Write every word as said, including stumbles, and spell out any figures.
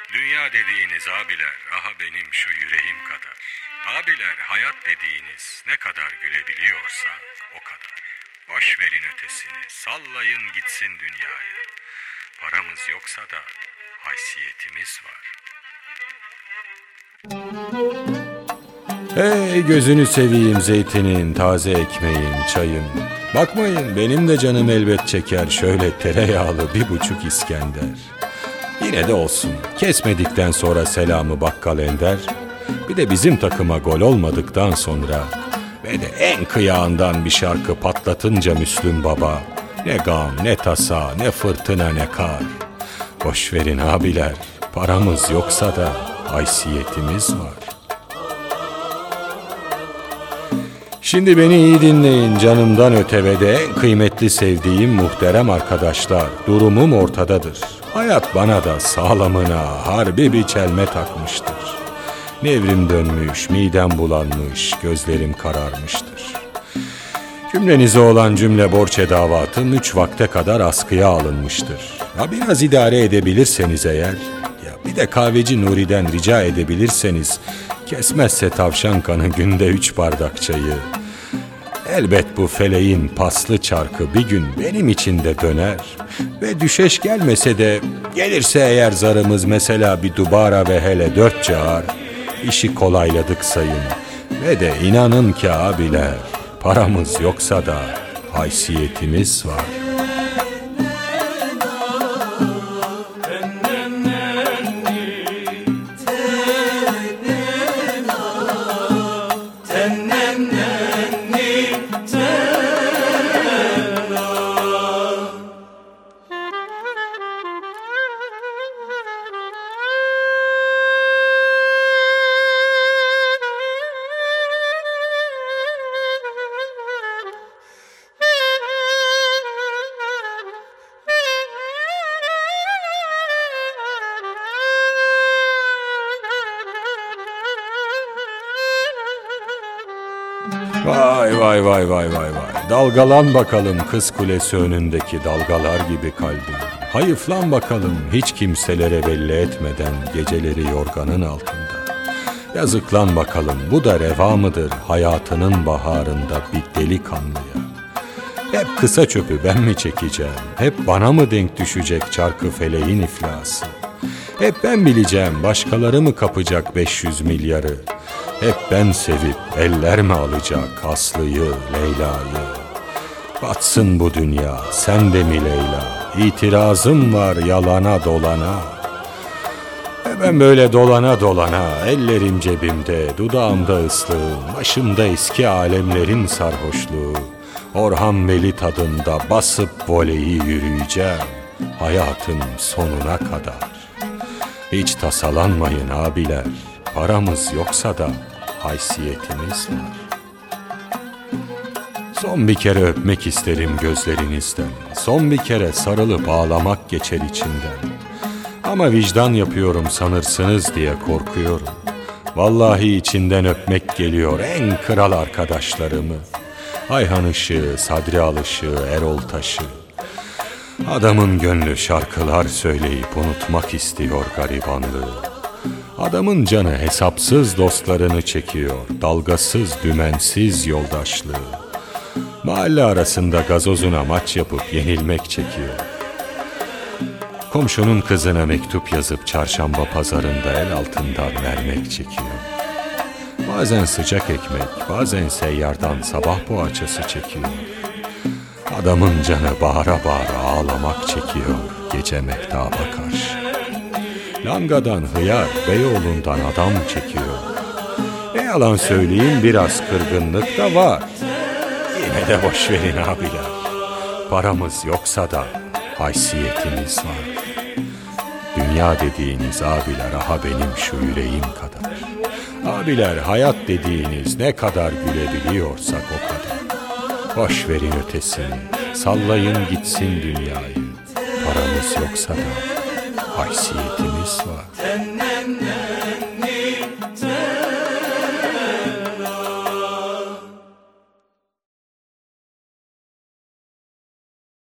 Dünya dediğiniz abiler, aha benim şu yüreğim kadar. Abiler, hayat dediğiniz ne kadar gülebiliyorsa o kadar. Boş verin ötesini, sallayın gitsin dünyayı. Paramız yoksa da haysiyetimiz var. Hey gözünü seveyim zeytinin, taze ekmeğin, çayın. Bakmayın benim de canım elbet çeker şöyle tereyağlı bir buçuk İskender. Yine de olsun, kesmedikten sonra selamı bakkal ender. Bir de bizim takıma gol olmadıktan sonra ve de en kıyağından bir şarkı patlatınca Müslüm Baba, ne gam, ne tasa, ne fırtına, ne kar. Boş verin abiler, paramız yoksa da haysiyetimiz var. Şimdi beni iyi dinleyin canımdan öte ve de en kıymetli sevdiğim muhterem arkadaşlar. Durumum ortadadır. Hayat bana da sağlamına harbi bir çelme takmıştır. Nevrim dönmüş, midem bulanmış, gözlerim kararmıştır. Cümlenize olan cümle borç edavatım üç vakte kadar askıya alınmıştır. Ya biraz idare edebilirseniz eğer, ya bir de kahveci Nuri'den rica edebilirseniz, kesmezse tavşan kanı günde üç bardak çayı. Elbet bu feleğin paslı çarkı bir gün benim için de döner. Ve düşeş gelmese de gelirse eğer zarımız mesela bir dubara ve hele dört cağar, işi kolayladık sayın. Ve de inanın ki abiler, paramız yoksa da haysiyetimiz var. Vay vay vay vay vay vay. Dalgalan bakalım kız kulesi önündeki dalgalar gibi kalbim. Hayıflan bakalım hiç kimselere belli etmeden geceleri yorganın altında. Yazıklan bakalım bu da reva mıdır hayatının baharında bir delikanlıya. Hep kısa çöpü ben mi çekeceğim? Hep bana mı denk düşecek çarkı feleğin iflası? Hep ben bileceğim başkaları mı kapacak beş yüz milyarı? Hep ben sevip eller mi alacak Aslı'yı, Leyla'yı? Batsın bu dünya, sen de mi Leyla? İtirazım var yalana dolana. E ben böyle dolana dolana, ellerim cebimde, dudağımda ıslığım, başımda eski alemlerin sarhoşluğu. Orhan Veli tadında basıp voleyi yürüyeceğim hayatın sonuna kadar. Hiç tasalanmayın abiler, paramız yoksa da haysiyetimiz var. Son bir kere öpmek isterim gözlerinizden, son bir kere sarılıp ağlamak geçer içimden. Ama vicdan yapıyorum sanırsınız diye korkuyorum. Vallahi içinden öpmek geliyor en kral arkadaşlarımı. Ayhan Işığı, Sadri Alışığı, Erol Taş'ı. Adamın gönlü şarkılar söyleyip unutmak istiyor garibanlığı. Adamın canı hesapsız dostlarını çekiyor, dalgasız dümensiz yoldaşlığı. Mahalle arasında gazozuna maç yapıp yenilmek çekiyor. Komşunun kızına mektup yazıp çarşamba pazarında el altından vermek çekiyor. Bazen sıcak ekmek, bazen seyyardan sabah poğaçası çekiyor. Adamın canı bağıra bağıra ağlamak çekiyor gece mehtaba karşı. Langadan hıyar, Beyoğlu'ndan adam çekiyor. Ne yalan söyleyeyim biraz kırgınlık da var. Yine de boş verin abiler. Paramız yoksa da haysiyetimiz var. Dünya dediğiniz abiler aha benim şu yüreğim kadar. Abiler hayat dediğiniz ne kadar gülebiliyorsak o kadar. Boş verin ötesini, sallayın gitsin dünyayı. Paramız yoksa da haysiyetimiz var.